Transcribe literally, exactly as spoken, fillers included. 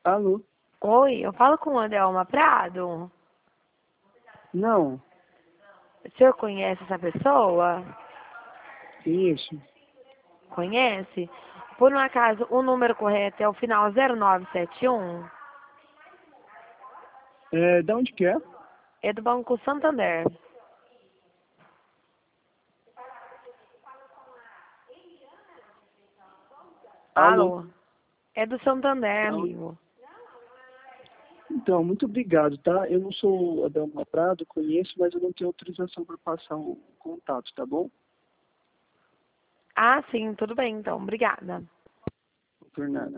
Alô? Oi, eu falo com o Adelma Prado. Não, O senhor conhece essa pessoa? isso. Conhece? Por um acaso, o número correto é o final zero nove sete um? É, da onde que é? É do Banco Santander. Alô? Alô? É do Santander, Alô? amigo. Então, muito obrigado, tá? Eu não sou Adelma Prado, conheço, mas eu não tenho autorização para passar o contato, tá bom? Ah, sim, tudo bem, então. Obrigada. Por nada.